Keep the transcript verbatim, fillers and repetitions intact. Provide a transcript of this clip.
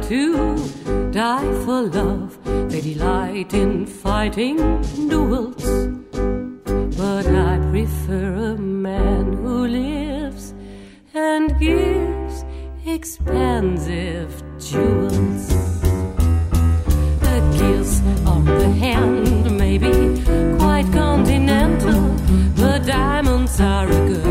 to die for love. They delight in fighting duels. But I prefer a man who lives and gives expensive jewels. A kiss on the hand may be quite continental, but diamonds are a good